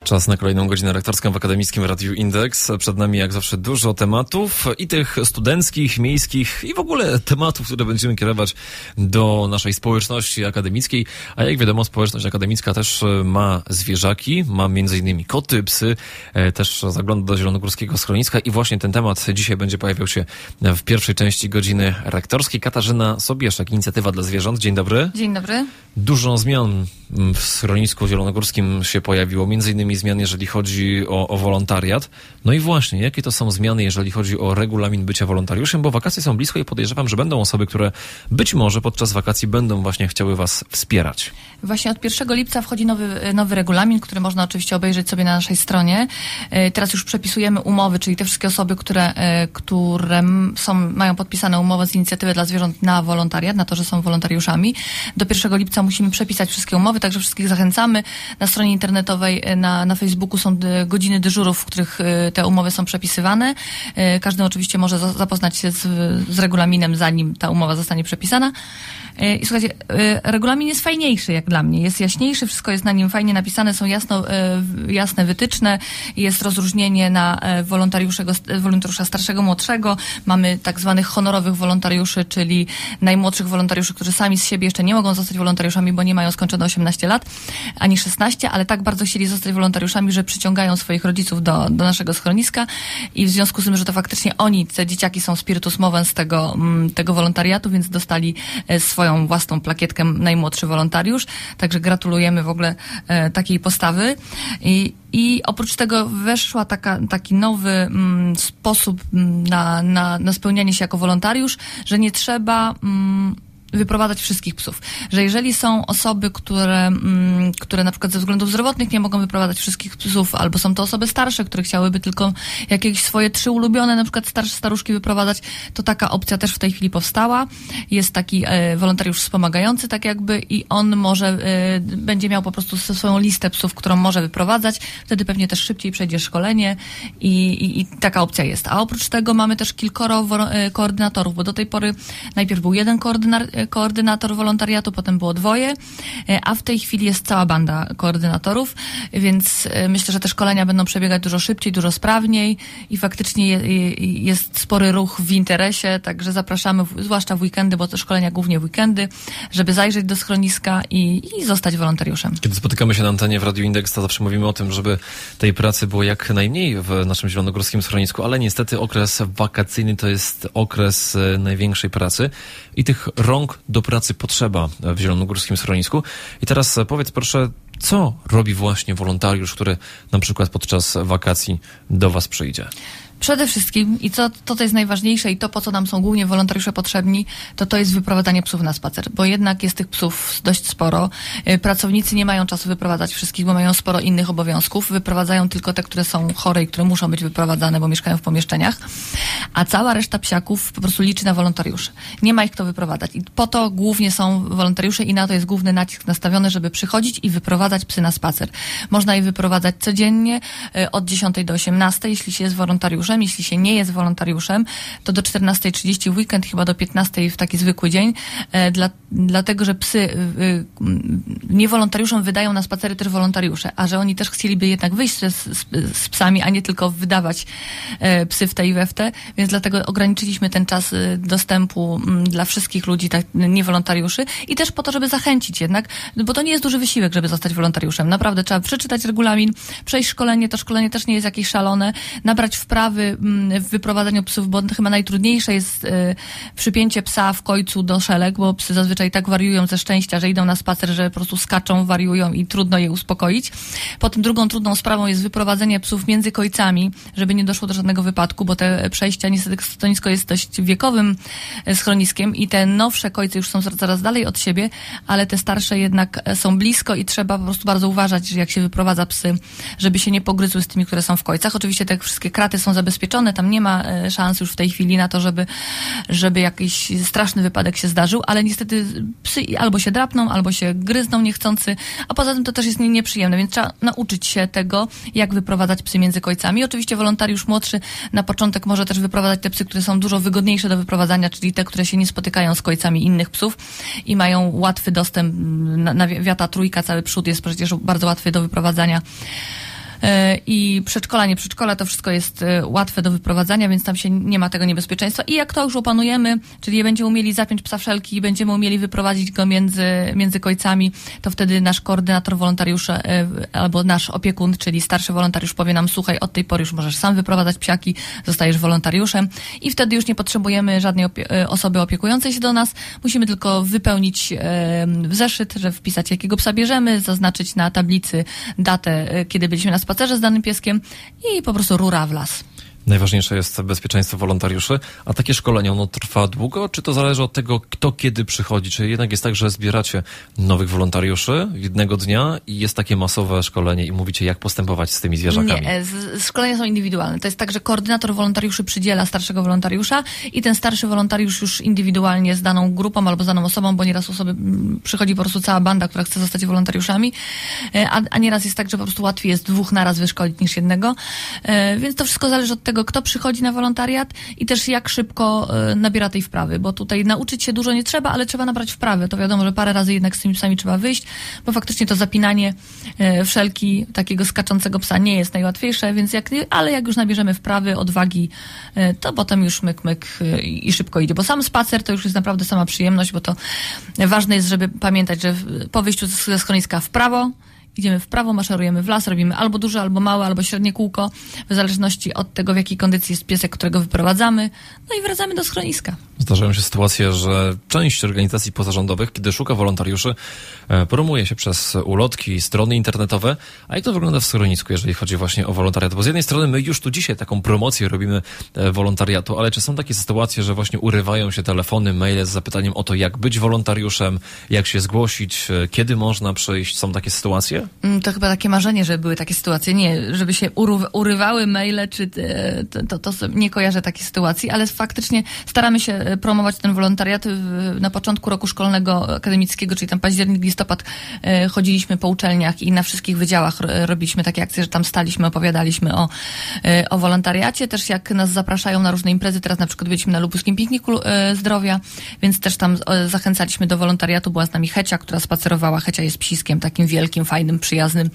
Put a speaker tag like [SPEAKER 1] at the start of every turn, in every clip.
[SPEAKER 1] Czas na kolejną godzinę rektorską w Akademickim Radiu Indeks. Przed nami jak zawsze dużo tematów i tych studenckich, miejskich i w ogóle tematów, które będziemy kierować do naszej społeczności akademickiej. A jak wiadomo, społeczność akademicka też ma zwierzaki, ma m.in. koty, psy, też zagląda do zielonogórskiego schroniska i właśnie ten temat dzisiaj będzie pojawiał się w pierwszej części godziny rektorskiej. Katarzyna Sobieszek, Inicjatywa dla Zwierząt. Dzień dobry.
[SPEAKER 2] Dzień dobry.
[SPEAKER 1] Dużo zmian w schronisku zielonogórskim się pojawiło, między innymi zmian, jeżeli chodzi o wolontariat. No i właśnie, jakie to są zmiany, jeżeli chodzi o regulamin bycia wolontariuszem, bo wakacje są blisko i podejrzewam, że będą osoby, które być może podczas wakacji będą właśnie chciały was wspierać.
[SPEAKER 2] Właśnie od 1 lipca wchodzi nowy regulamin, który można oczywiście obejrzeć sobie na naszej stronie. Teraz już przepisujemy umowy, czyli te wszystkie osoby, które mają podpisane umowy z Inicjatywy dla Zwierząt na wolontariat, na to, że są wolontariuszami. Do 1 lipca musimy przepisać wszystkie umowy, także wszystkich zachęcamy. Na stronie internetowej, na Facebooku są godziny dyżurów, w których te umowy są przepisywane. Każdy oczywiście może zapoznać się z regulaminem, zanim ta umowa zostanie przepisana. I słuchajcie, regulamin jest fajniejszy jak dla mnie, jest jaśniejszy, wszystko jest na nim fajnie napisane, są jasne wytyczne, jest rozróżnienie na wolontariusza starszego, młodszego, mamy tak zwanych honorowych wolontariuszy, czyli najmłodszych wolontariuszy, którzy sami z siebie jeszcze nie mogą zostać wolontariuszami, bo nie mają skończone 18 lat, ani 16, ale tak bardzo chcieli zostać wolontariuszami, że przyciągają swoich rodziców do naszego schroniska i w związku z tym, że to faktycznie oni, te dzieciaki są spiritus movens tego wolontariatu, więc dostali swoją własną plakietkę najmłodszy wolontariusz, także gratulujemy w ogóle takiej postawy. I oprócz tego weszła taki nowy sposób na spełnianie się jako wolontariusz, że nie trzeba wyprowadzać wszystkich psów. Że jeżeli są osoby, które na przykład ze względów zdrowotnych nie mogą wyprowadzać wszystkich psów, albo są to osoby starsze, które chciałyby tylko jakieś swoje 3 ulubione, na przykład staruszki wyprowadzać, to taka opcja też w tej chwili powstała. Jest taki wolontariusz wspomagający, tak jakby, i on będzie miał po prostu swoją listę psów, którą może wyprowadzać. Wtedy pewnie też szybciej przejdzie szkolenie i taka opcja jest. A oprócz tego mamy też kilkoro koordynatorów, bo do tej pory najpierw był jeden koordynator wolontariatu, potem było 2, a w tej chwili jest cała banda koordynatorów, więc myślę, że te szkolenia będą przebiegać dużo szybciej, dużo sprawniej i faktycznie jest spory ruch w interesie, także zapraszamy, zwłaszcza w weekendy, bo te szkolenia głównie w weekendy, żeby zajrzeć do schroniska i zostać wolontariuszem.
[SPEAKER 1] Kiedy spotykamy się na antenie w Radiu Indeks, to zawsze mówimy o tym, żeby tej pracy było jak najmniej w naszym zielonogórskim schronisku, ale niestety okres wakacyjny to jest okres największej pracy i tych rąk do pracy potrzeba w zielonogórskim schronisku. I teraz powiedz proszę, co robi właśnie wolontariusz, który na przykład podczas wakacji do was przyjdzie?
[SPEAKER 2] Przede wszystkim, i to jest najważniejsze i to, po co nam są głównie wolontariusze potrzebni, to jest wyprowadzanie psów na spacer, bo jednak jest tych psów dość sporo. Pracownicy nie mają czasu wyprowadzać wszystkich, bo mają sporo innych obowiązków. Wyprowadzają tylko te, które są chore i które muszą być wyprowadzane, bo mieszkają w pomieszczeniach. A cała reszta psiaków po prostu liczy na wolontariuszy. Nie ma ich kto wyprowadzać. I po to głównie są wolontariusze i na to jest główny nacisk nastawiony, żeby przychodzić i wyprowadzać psy na spacer. Można je wyprowadzać codziennie od 10 do 18, jeśli się jest wolontariuszem. Jeśli się nie jest wolontariuszem, to do 14:30 w weekend, chyba do 15 w taki zwykły dzień, dlatego, że psy niewolontariuszom wydają na spacery też wolontariusze, a że oni też chcieliby jednak wyjść z psami, a nie tylko wydawać psy w te i we w te, więc dlatego ograniczyliśmy ten czas dostępu dla wszystkich ludzi, tak, niewolontariuszy i też po to, żeby zachęcić jednak, bo to nie jest duży wysiłek, żeby zostać wolontariuszem. Naprawdę trzeba przeczytać regulamin, przejść szkolenie, to szkolenie też nie jest jakieś szalone, nabrać wprawy w wyprowadzaniu psów, bo chyba najtrudniejsze jest przypięcie psa w końcu do szelek, bo psy zazwyczaj tak wariują ze szczęścia, że idą na spacer, że po prostu skaczą, wariują i trudno je uspokoić. Potem drugą trudną sprawą jest wyprowadzenie psów między kojcami, żeby nie doszło do żadnego wypadku, bo te przejścia, niestety schronisko jest dość wiekowym schroniskiem i te nowsze kojce już są coraz dalej od siebie, ale te starsze jednak są blisko i trzeba po prostu bardzo uważać, że jak się wyprowadza psy, żeby się nie pogryzły z tymi, które są w kojcach. Oczywiście te wszystkie kraty są zabezpieczone, tam nie ma szans już w tej chwili na to, żeby jakiś straszny wypadek się zdarzył, ale niestety psy albo się drapną, albo się gryzną niechcący, a poza tym to też jest nieprzyjemne, więc trzeba nauczyć się tego, jak wyprowadzać psy między kojcami. Oczywiście wolontariusz młodszy na początek może też wyprowadzać te psy, które są dużo wygodniejsze do wyprowadzania, czyli te, które się nie spotykają z kojcami innych psów i mają łatwy dostęp na wiata trójka, cały przód jest przecież bardzo łatwy do wyprowadzania. i przedszkola, nie przedszkola, to wszystko jest łatwe do wyprowadzania, więc tam się nie ma tego niebezpieczeństwa. I jak to już opanujemy, czyli będziemy umieli zapiąć psa wszelki i będziemy umieli wyprowadzić go między kojcami, to wtedy nasz koordynator wolontariuszy albo nasz opiekun, czyli starszy wolontariusz powie nam, słuchaj, od tej pory już możesz sam wyprowadzać psiaki, zostajesz wolontariuszem i wtedy już nie potrzebujemy żadnej osoby opiekującej się do nas. Musimy tylko wypełnić w zeszyt, że wpisać jakiego psa bierzemy, zaznaczyć na tablicy datę, kiedy byliśmy na spacerze z danym pieskiem i po prostu rura w las.
[SPEAKER 1] Najważniejsze jest bezpieczeństwo wolontariuszy, a takie szkolenie, ono trwa długo, czy to zależy od tego, kto kiedy przychodzi? Czy jednak jest tak, że zbieracie nowych wolontariuszy jednego dnia i jest takie masowe szkolenie i mówicie, jak postępować z tymi zwierzakami?
[SPEAKER 2] Nie, szkolenia są indywidualne. To jest tak, że koordynator wolontariuszy przydziela starszego wolontariusza i ten starszy wolontariusz już indywidualnie z daną grupą albo z daną osobą, bo nieraz przychodzi po prostu cała banda, która chce zostać wolontariuszami, a nieraz jest tak, że po prostu łatwiej jest 2 naraz wyszkolić niż jednego. Więc to wszystko zależy od tego, kto przychodzi na wolontariat i też jak szybko nabiera tej wprawy, bo tutaj nauczyć się dużo nie trzeba, ale trzeba nabrać wprawy. To wiadomo, że parę razy jednak z tymi psami trzeba wyjść, bo faktycznie to zapinanie wszelki takiego skaczącego psa nie jest najłatwiejsze, więc ale jak już nabierzemy wprawy, odwagi, to potem już myk i szybko idzie, bo sam spacer to już jest naprawdę sama przyjemność, bo to ważne jest, żeby pamiętać, że po wyjściu ze schroniska w prawo, idziemy w prawo, maszerujemy w las, robimy albo duże, albo małe, albo średnie kółko, w zależności od tego, w jakiej kondycji jest piesek, którego wyprowadzamy, no i wracamy do schroniska.
[SPEAKER 1] Zdarzają się sytuacje, że część organizacji pozarządowych, kiedy szuka wolontariuszy, promuje się przez ulotki, strony internetowe. A jak to wygląda w schronisku, jeżeli chodzi właśnie o wolontariat? Bo z jednej strony my już tu dzisiaj taką promocję robimy wolontariatu, ale czy są takie sytuacje, że właśnie urywają się telefony, maile z zapytaniem o to, jak być wolontariuszem, jak się zgłosić, kiedy można przyjść? Są takie sytuacje?
[SPEAKER 2] To chyba takie marzenie, żeby były takie sytuacje. Nie, żeby się urywały maile, czy to nie kojarzę takiej sytuacji, ale faktycznie staramy się promować ten wolontariat. Na początku roku szkolnego akademickiego, czyli tam październik, listopad, chodziliśmy po uczelniach i na wszystkich wydziałach robiliśmy takie akcje, że tam staliśmy, opowiadaliśmy o wolontariacie. Też jak nas zapraszają na różne imprezy, teraz na przykład byliśmy na Lubuskim Pikniku Zdrowia, więc też tam zachęcaliśmy do wolontariatu. Była z nami Hecia, która spacerowała. Hecia jest psiskiem takim wielkim, fajnym, przyjaznym,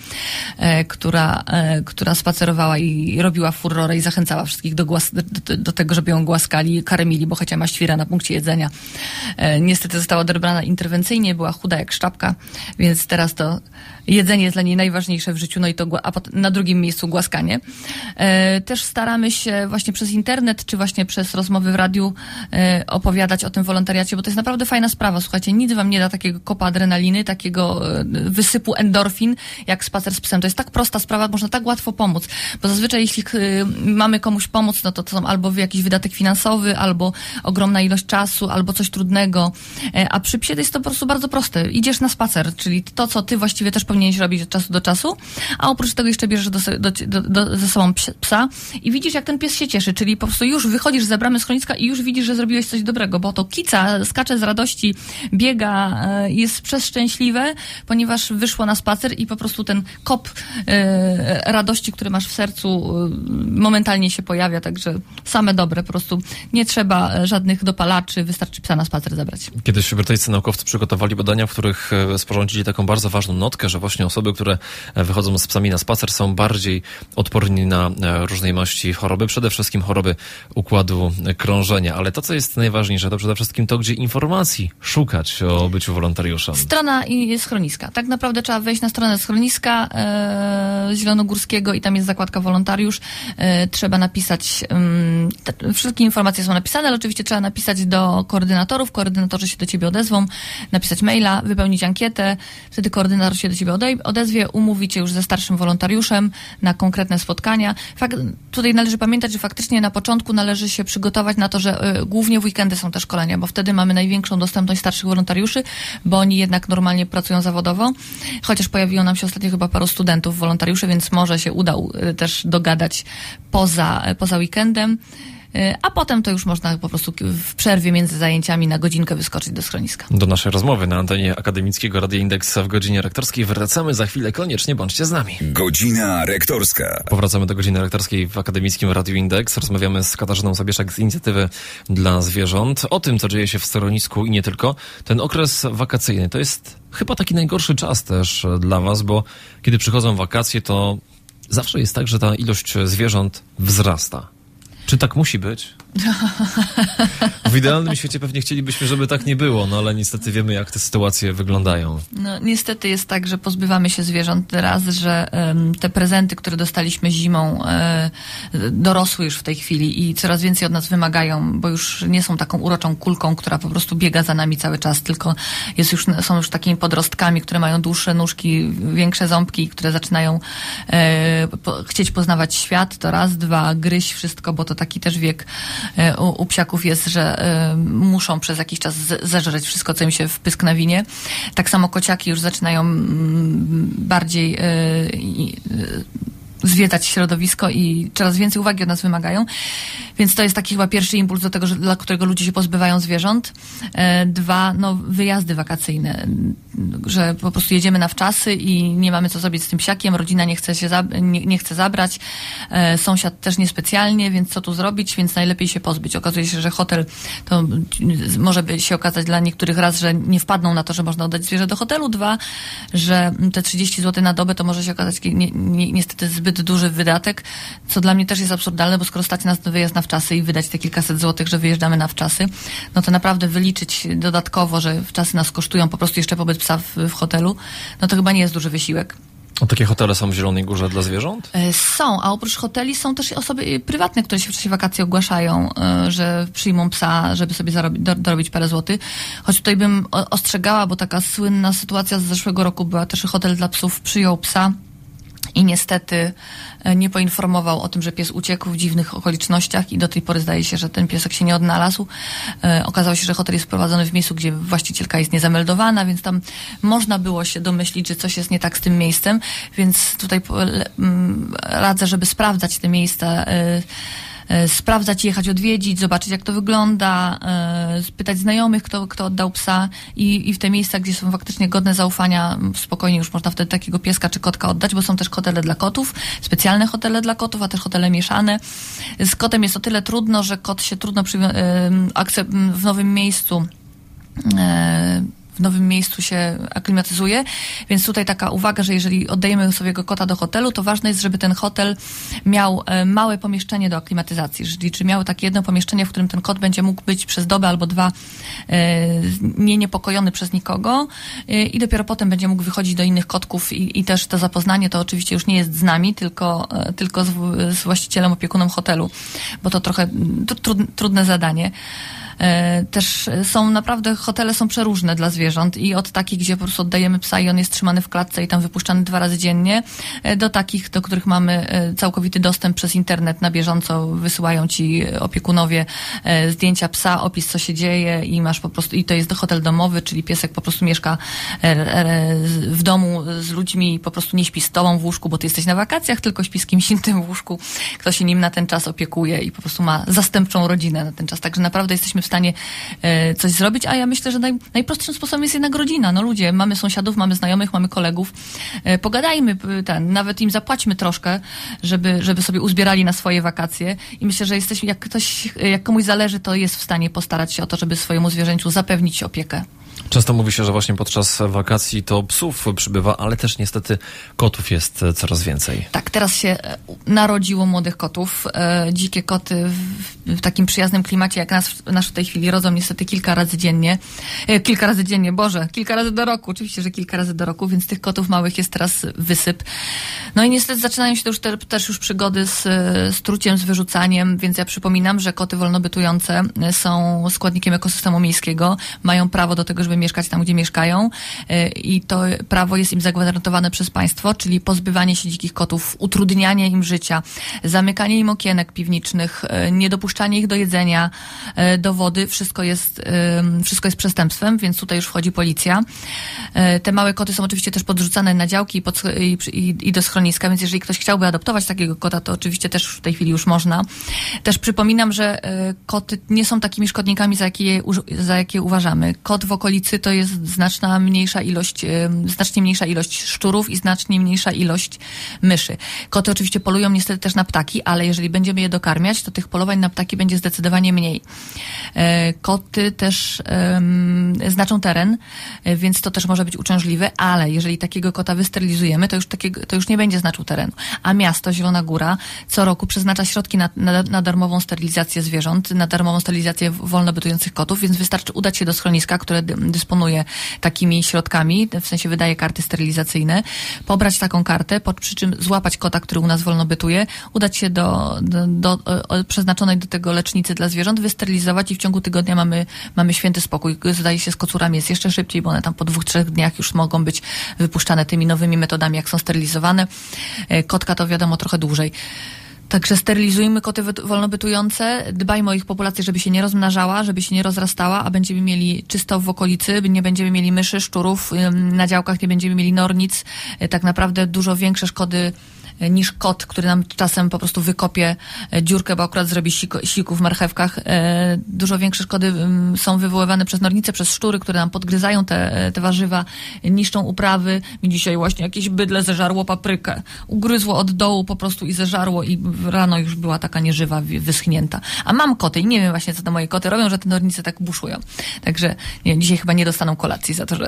[SPEAKER 2] która spacerowała i robiła furorę i zachęcała wszystkich do tego, żeby ją głaskali, karmili, bo Hecia ma świra na punkcie jedzenia. Niestety została odebrana interwencyjnie, była chuda jak sztabka, więc teraz to jedzenie jest dla niej najważniejsze w życiu, no i to a na drugim miejscu głaskanie. Też staramy się właśnie przez internet, czy właśnie przez rozmowy w radiu opowiadać o tym wolontariacie, bo to jest naprawdę fajna sprawa. Słuchajcie, nic wam nie da takiego kopa adrenaliny, takiego wysypu endorfin, jak spacer z psem. To jest tak prosta sprawa, można tak łatwo pomóc, bo zazwyczaj jeśli mamy komuś pomóc, no to są albo jakiś wydatek finansowy, albo ogromna ilość czasu, albo coś trudnego, a przy psie to jest to po prostu bardzo proste. Idziesz na spacer, czyli to, co ty właściwie też powinieneś robić od czasu do czasu, a oprócz tego jeszcze bierzesz ze sobą psa i widzisz, jak ten pies się cieszy, czyli po prostu już wychodzisz z bramy schroniska i już widzisz, że zrobiłeś coś dobrego, bo to kica skacze z radości, biega, jest przeszczęśliwe, ponieważ wyszło na spacer i po prostu ten kop radości, który masz w sercu, momentalnie się pojawia, także same dobre, po prostu nie trzeba żadnych dopalaczy, wystarczy psa na spacer zabrać.
[SPEAKER 1] Kiedyś brytyjscy naukowcy przygotowali badania, w których sporządzili taką bardzo ważną notkę, że właśnie osoby, które wychodzą z psami na spacer, są bardziej odporni na różnej maści choroby, przede wszystkim choroby układu krążenia. Ale to, co jest najważniejsze, to przede wszystkim to, gdzie informacji szukać o byciu wolontariuszem.
[SPEAKER 2] Strona i schroniska. Tak naprawdę trzeba wejść na stronę schroniska zielonogórskiego i tam jest zakładka wolontariusz. Trzeba napisać, wszystkie informacje są napisane, ale oczywiście trzeba napisać do koordynatorów. Koordynatorzy się do ciebie odezwą, napisać maila, wypełnić ankietę. Wtedy koordynator się do ciebie odezwie, umówi cię już ze starszym wolontariuszem na konkretne spotkania. Tutaj należy pamiętać, że faktycznie na początku należy się przygotować na to, że głównie w weekendy są te szkolenia, bo wtedy mamy największą dostępność starszych wolontariuszy, bo oni jednak normalnie pracują zawodowo. Chociaż pojawiło nam się ostatnio chyba paru studentów, wolontariuszy, więc może się udał też dogadać poza weekendem. A potem to już można po prostu w przerwie między zajęciami na godzinkę wyskoczyć do schroniska.
[SPEAKER 1] Do naszej rozmowy na antenie akademickiego Radia Indeks w godzinie rektorskiej wracamy za chwilę. Koniecznie bądźcie z nami.
[SPEAKER 3] Godzina rektorska.
[SPEAKER 1] Powracamy do godziny rektorskiej w akademickim Radiu Indeks. Rozmawiamy z Katarzyną Sobieszak z Inicjatywy dla Zwierząt o tym, co dzieje się w schronisku i nie tylko. Ten okres wakacyjny to jest chyba taki najgorszy czas też dla was, bo kiedy przychodzą wakacje, to Zawsze jest tak, że ta ilość zwierząt wzrasta. Czy tak musi być? W idealnym świecie pewnie chcielibyśmy, żeby tak nie było, no ale niestety wiemy, jak te sytuacje wyglądają.
[SPEAKER 2] No niestety jest tak, że pozbywamy się zwierząt raz, że te prezenty, które dostaliśmy zimą, dorosły już w tej chwili i coraz więcej od nas wymagają, bo już nie są taką uroczą kulką, która po prostu biega za nami cały czas, tylko są już takimi podrostkami, które mają dłuższe nóżki, większe ząbki, które zaczynają chcieć poznawać świat. To raz, dwa, gryźć wszystko, bo to taki też wiek u psiaków jest, że muszą przez jakiś czas zeżreć wszystko, co im się wpysk nawinie. Tak samo kociaki już zaczynają bardziej zwiedzać środowisko i coraz więcej uwagi od nas wymagają. Więc to jest taki chyba pierwszy impuls do tego, dla którego ludzie się pozbywają zwierząt. Dwa, wyjazdy wakacyjne, że po prostu jedziemy na wczasy i nie mamy co zrobić z tym psiakiem, rodzina nie chce zabrać, sąsiad też niespecjalnie, więc co tu zrobić, więc najlepiej się pozbyć. Okazuje się, że hotel to może by się okazać dla niektórych raz, że nie wpadną na to, że można oddać zwierzę do hotelu. Dwa, że te 30 zł na dobę to może się okazać niestety zbyt duży wydatek, co dla mnie też jest absurdalne, bo skoro stać nas na wyjazd na wczasy i wydać te kilkaset złotych, że wyjeżdżamy na wczasy, no to naprawdę wyliczyć dodatkowo, że wczasy nas kosztują po prostu jeszcze pobyt psa w hotelu, no to chyba nie jest duży wysiłek.
[SPEAKER 1] A takie hotele są w Zielonej Górze dla zwierząt?
[SPEAKER 2] Są, a oprócz hoteli są też osoby prywatne, które się w czasie wakacji ogłaszają, że przyjmą psa, żeby sobie dorobić parę złotych. Choć tutaj bym ostrzegała, bo taka słynna sytuacja z zeszłego roku była też, że hotel dla psów przyjął psa i niestety nie poinformował o tym, że pies uciekł w dziwnych okolicznościach i do tej pory zdaje się, że ten piesek się nie odnalazł. Okazało się, że hotel jest prowadzony w miejscu, gdzie właścicielka jest niezameldowana, więc tam można było się domyślić, że coś jest nie tak z tym miejscem, więc tutaj radzę, żeby sprawdzać te miejsca, sprawdzać, jechać odwiedzić, zobaczyć, jak to wygląda, spytać znajomych, kto oddał psa i w te miejsca, gdzie są faktycznie godne zaufania, spokojnie już można wtedy takiego pieska czy kotka oddać, bo są też hotele dla kotów, specjalne hotele dla kotów, a też hotele mieszane. Z kotem jest o tyle trudno, że kot się trudno w nowym miejscu się aklimatyzuje, więc tutaj taka uwaga, że jeżeli oddajemy swojego kota do hotelu, to ważne jest, żeby ten hotel miał małe pomieszczenie do aklimatyzacji, czyli czy miał takie jedno pomieszczenie, w którym ten kot będzie mógł być przez dobę albo dwa niepokojony przez nikogo i dopiero potem będzie mógł wychodzić do innych kotków i też to zapoznanie to oczywiście już nie jest z nami, tylko z właścicielem, opiekunem hotelu, bo to trochę trudne zadanie. Też są naprawdę, hotele są przeróżne dla zwierząt i od takich, gdzie po prostu oddajemy psa i on jest trzymany w klatce i tam wypuszczany 2 razy dziennie, do takich, do których mamy całkowity dostęp przez internet, na bieżąco wysyłają ci opiekunowie zdjęcia psa, opis, co się dzieje i masz po prostu, i to jest hotel domowy, czyli piesek po prostu mieszka w domu z ludźmi i po prostu nie śpi z tobą w łóżku, bo ty jesteś na wakacjach, tylko śpi z kimś innym w łóżku, kto się nim na ten czas opiekuje i po prostu ma zastępczą rodzinę na ten czas. Także naprawdę jesteśmy w stanie coś zrobić, a ja myślę, że najprostszym sposobem jest jednak rodzina. No ludzie, mamy sąsiadów, mamy znajomych, mamy kolegów. Pogadajmy, nawet im zapłaćmy troszkę, żeby sobie uzbierali na swoje wakacje i myślę, że jesteśmy, jak komuś zależy, to jest w stanie postarać się o to, żeby swojemu zwierzęciu zapewnić opiekę.
[SPEAKER 1] Często mówi się, że właśnie podczas wakacji to psów przybywa, ale też niestety kotów jest coraz więcej.
[SPEAKER 2] Tak, teraz się narodziło młodych kotów. Dzikie koty w takim przyjaznym klimacie, jak nasz w tej chwili rodzą niestety kilka razy dziennie, kilka razy do roku, oczywiście, że kilka razy do roku, więc tych kotów małych jest teraz wysyp. No i niestety zaczynają się też już przygody z truciem, z wyrzucaniem, więc ja przypominam, że koty wolnobytujące są składnikiem ekosystemu miejskiego, mają prawo do tego, żeby mieszkać tam, gdzie mieszkają i to prawo jest im zagwarantowane przez państwo, czyli pozbywanie się dzikich kotów, utrudnianie im życia, zamykanie im okienek piwniczych, niedopuszczanie ich do jedzenia, do wody, wszystko jest przestępstwem, więc tutaj już wchodzi policja. Te małe koty są oczywiście też podrzucane na działki i do schroniska, więc jeżeli ktoś chciałby adoptować takiego kota, to oczywiście też w tej chwili już można. Też przypominam, że koty nie są takimi szkodnikami, za jakie uważamy. Kot w okolicy to jest znacznie mniejsza ilość szczurów i znacznie mniejsza ilość myszy. Koty oczywiście polują niestety też na ptaki, ale jeżeli będziemy je dokarmiać, to tych polowań na ptaki psiaki będzie zdecydowanie mniej. Koty też znaczą teren, więc to też może być uciążliwe, ale jeżeli takiego kota wysterylizujemy, to już nie będzie znaczył terenu. A miasto Zielona Góra co roku przeznacza środki na darmową sterylizację zwierząt, na darmową sterylizację wolno bytujących kotów, więc wystarczy udać się do schroniska, które dysponuje takimi środkami, w sensie wydaje karty sterylizacyjne, pobrać taką kartę, przy czym złapać kota, który u nas wolno bytuje, udać się do przeznaczonej do tego lecznicy dla zwierząt, wysterylizować i w ciągu tygodnia mamy święty spokój. Zdaje się, z kocurami jest jeszcze szybciej, bo one tam po 2-3 dniach już mogą być wypuszczane tymi nowymi metodami, jak są sterylizowane. Kotka to wiadomo trochę dłużej. Także sterylizujmy koty wolnobytujące, dbajmy o ich populację, żeby się nie rozmnażała, żeby się nie rozrastała, a będziemy mieli czysto w okolicy, nie będziemy mieli myszy, szczurów, na działkach nie będziemy mieli nornic. Tak naprawdę dużo większe szkody niż kot, który nam czasem po prostu wykopie dziurkę, bo akurat zrobi siku w marchewkach. Dużo większe szkody są wywoływane przez nornice, przez szczury, które nam podgryzają te warzywa, niszczą uprawy. Mi dzisiaj właśnie jakieś bydle zeżarło paprykę. Ugryzło od dołu po prostu i zeżarło i rano już była taka nieżywa, wyschnięta. A mam koty i nie wiem właśnie, co te moje koty robią, że te nornice tak buszują. Także dzisiaj chyba nie dostaną kolacji za to,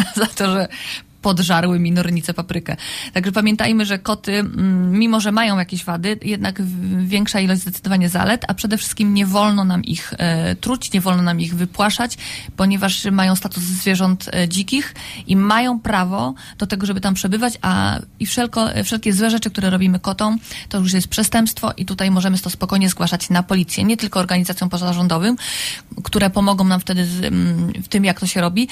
[SPEAKER 2] że podżarły mi nornice paprykę. Także pamiętajmy, że koty, mimo że mają jakieś wady, jednak większa ilość zdecydowanie zalet, a przede wszystkim nie wolno nam ich truć, nie wolno nam ich wypłaszać, ponieważ mają status zwierząt dzikich i mają prawo do tego, żeby tam przebywać, i wszelkie złe rzeczy, które robimy kotom, to już jest przestępstwo i tutaj możemy to spokojnie zgłaszać na policję. Nie tylko organizacjom pozarządowym, które pomogą nam wtedy w tym, jak to się robi,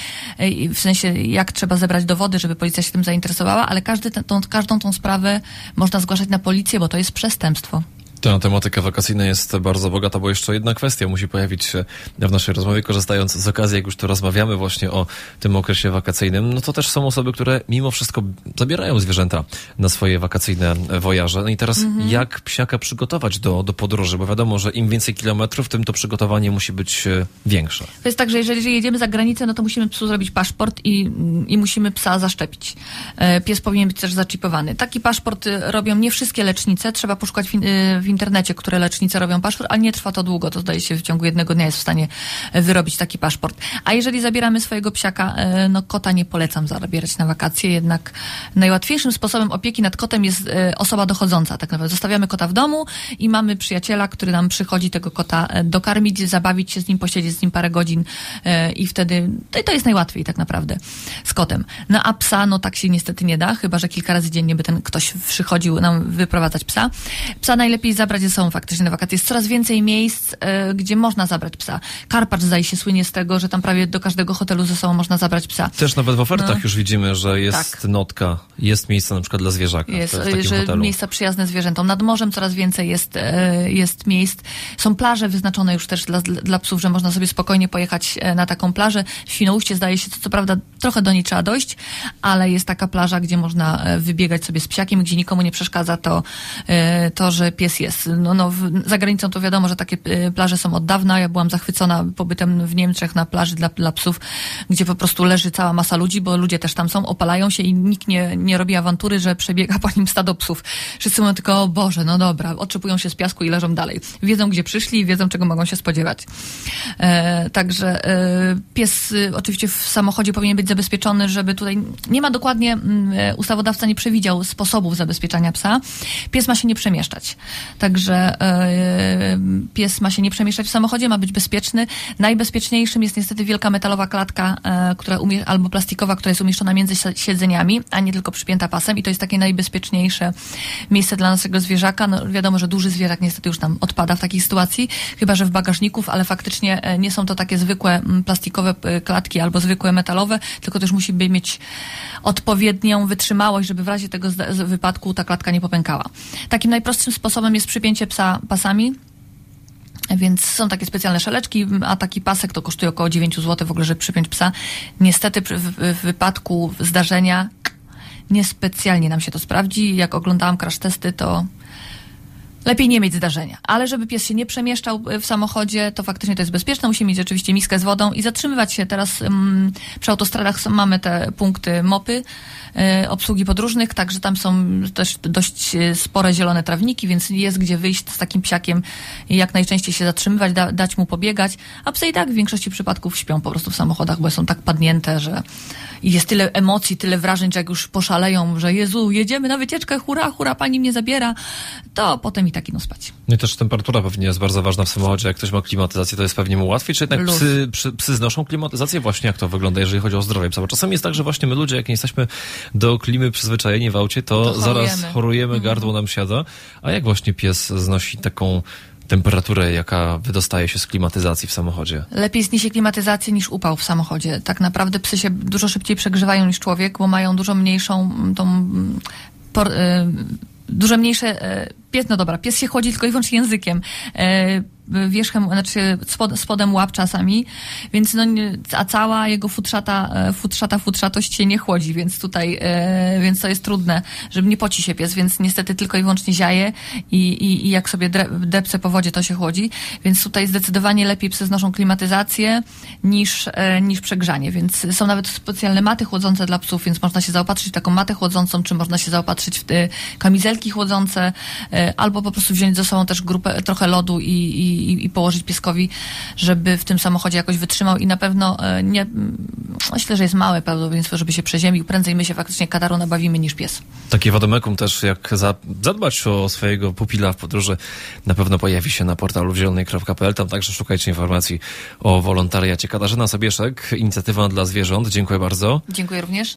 [SPEAKER 2] w sensie jak trzeba zebrać dowody, żeby policja się tym zainteresowała, ale każdą tą sprawę można zgłaszać na policję, bo to jest przestępstwo.
[SPEAKER 1] Ta tematyka wakacyjna jest bardzo bogata, bo jeszcze jedna kwestia musi pojawić się w naszej rozmowie, korzystając z okazji, jak już tu rozmawiamy właśnie o tym okresie wakacyjnym, no to też są osoby, które mimo wszystko zabierają zwierzęta na swoje wakacyjne wojaże. No i teraz jak psiaka przygotować do podróży, bo wiadomo, że im więcej kilometrów, tym to przygotowanie musi być większe.
[SPEAKER 2] To jest tak, że jeżeli jedziemy za granicę, no to musimy psu zrobić paszport i musimy psa zaszczepić. Pies powinien być też zaczipowany. Taki paszport robią nie wszystkie lecznice, trzeba poszukać w internecie, które lecznice robią paszport, ale nie trwa to długo, to zdaje się w ciągu jednego dnia jest w stanie wyrobić taki paszport. A jeżeli zabieramy swojego psiaka, no kota nie polecam zabierać na wakacje, jednak najłatwiejszym sposobem opieki nad kotem jest osoba dochodząca. Tak naprawdę zostawiamy kota w domu i mamy przyjaciela, który nam przychodzi tego kota dokarmić, zabawić się z nim, posiedzieć z nim parę godzin i wtedy to jest najłatwiej tak naprawdę z kotem. No a psa, no tak się niestety nie da, chyba że kilka razy dziennie by ten ktoś przychodził nam wyprowadzać psa. Psa najlepiej zabrać ze sobą faktycznie na wakacje. Jest coraz więcej miejsc, gdzie można zabrać psa. Karpacz zdaje się słynie z tego, że tam prawie do każdego hotelu ze sobą można zabrać psa.
[SPEAKER 1] Też nawet w ofertach już widzimy, że jest notka, jest miejsce na przykład dla zwierzaka.
[SPEAKER 2] Jest,
[SPEAKER 1] w takim hotelu.
[SPEAKER 2] Miejsca przyjazne zwierzętom. Nad morzem coraz więcej jest miejsc. Są plaże wyznaczone już też dla psów, że można sobie spokojnie pojechać na taką plażę. W Świnoujście zdaje się, co prawda trochę do niej trzeba dojść, ale jest taka plaża, gdzie można wybiegać sobie z psiakiem, gdzie nikomu nie przeszkadza to że pies jest. Za granicą to wiadomo, że takie plaże są od dawna. Ja byłam zachwycona pobytem w Niemczech na plaży dla psów, gdzie po prostu leży cała masa ludzi, bo ludzie też tam są, opalają się i nikt nie robi awantury, że przebiega po nim stado psów. Wszyscy mówią tylko, o Boże, no dobra, otrzepują się z piasku i leżą dalej. Wiedzą, gdzie przyszli i wiedzą, czego mogą się spodziewać. Także pies oczywiście w samochodzie powinien być zabezpieczony, żeby tutaj nie ma dokładnie, ustawodawca nie przewidział sposobów zabezpieczania psa. Pies ma się nie przemieszczać. Także pies ma się nie przemieszczać w samochodzie, ma być bezpieczny. Najbezpieczniejszym jest niestety wielka metalowa klatka, albo plastikowa, która jest umieszczona między siedzeniami, a nie tylko przypięta pasem i to jest takie najbezpieczniejsze miejsce dla naszego zwierzaka. No, wiadomo, że duży zwierzak niestety już nam odpada w takiej sytuacji, chyba że w bagażników, ale faktycznie nie są to takie zwykłe plastikowe klatki albo zwykłe metalowe, tylko też musi mieć odpowiednią wytrzymałość, żeby w razie tego wypadku ta klatka nie popękała. Takim najprostszym sposobem jest przypięcie psa pasami, więc są takie specjalne szeleczki, a taki pasek to kosztuje około 9 zł w ogóle, żeby przypiąć psa. Niestety w wypadku zdarzenia niespecjalnie nam się to sprawdzi. Jak oglądałam crash testy, to Lepiej nie mieć zdarzenia, ale żeby pies się nie przemieszczał w samochodzie, to faktycznie to jest bezpieczne. Musimy mieć oczywiście miskę z wodą i zatrzymywać się. Teraz przy autostradach mamy te punkty MOPy, obsługi podróżnych, także tam są też dość spore zielone trawniki, więc jest gdzie wyjść z takim psiakiem i jak najczęściej się zatrzymywać, dać mu pobiegać, a psy i tak w większości przypadków śpią po prostu w samochodach, bo są tak padnięte, że i jest tyle emocji, tyle wrażeń, że jak już poszaleją, że Jezu, jedziemy na wycieczkę, hurra, hurra, pani mnie zabiera, to potem i tak idą spać.
[SPEAKER 1] No i też temperatura pewnie jest bardzo ważna w samochodzie. Jak ktoś ma klimatyzację, to jest pewnie mu łatwiej, czy jednak psy znoszą klimatyzację? Właśnie jak to wygląda, jeżeli chodzi o zdrowie psa? Bo czasami jest tak, że właśnie my ludzie, jak nie jesteśmy do klimy przyzwyczajeni w aucie, to zaraz chorujemy, gardło nam siada. A jak właśnie pies znosi taką temperaturę, jaka wydostaje się z klimatyzacji w samochodzie? Lepiej
[SPEAKER 2] zniesie klimatyzację niż upał w samochodzie. Tak naprawdę psy się dużo szybciej przegrzewają niż człowiek, bo mają dużo mniejszą dużo mniejsze... Pies się chłodzi tylko i wyłącznie językiem. Wierzchem, znaczy spodem łap czasami, więc a cała jego futrzatość się nie chłodzi, więc tutaj, więc to jest trudne, żeby nie poci się pies, więc niestety tylko i wyłącznie zieje i jak sobie depce po wodzie, to się chłodzi, więc tutaj zdecydowanie lepiej psy znoszą klimatyzację niż przegrzanie, więc są nawet specjalne maty chłodzące dla psów, więc można się zaopatrzyć w taką matę chłodzącą, czy można się zaopatrzyć w kamizelki chłodzące, albo po prostu wziąć ze sobą też trochę lodu i położyć pieskowi, żeby w tym samochodzie jakoś wytrzymał i na pewno nie, myślę, że jest małe prawdopodobieństwo, żeby się przeziębił. Prędzej my się faktycznie kataru nabawimy niż pies.
[SPEAKER 1] Takie wademekum też, jak zadbać o swojego pupila w podróży, na pewno pojawi się na portalu wzielnej.pl. Tam także szukajcie informacji o wolontariacie. Katarzyna Sobieszek, Inicjatywa dla Zwierząt. Dziękuję bardzo.
[SPEAKER 2] Dziękuję również.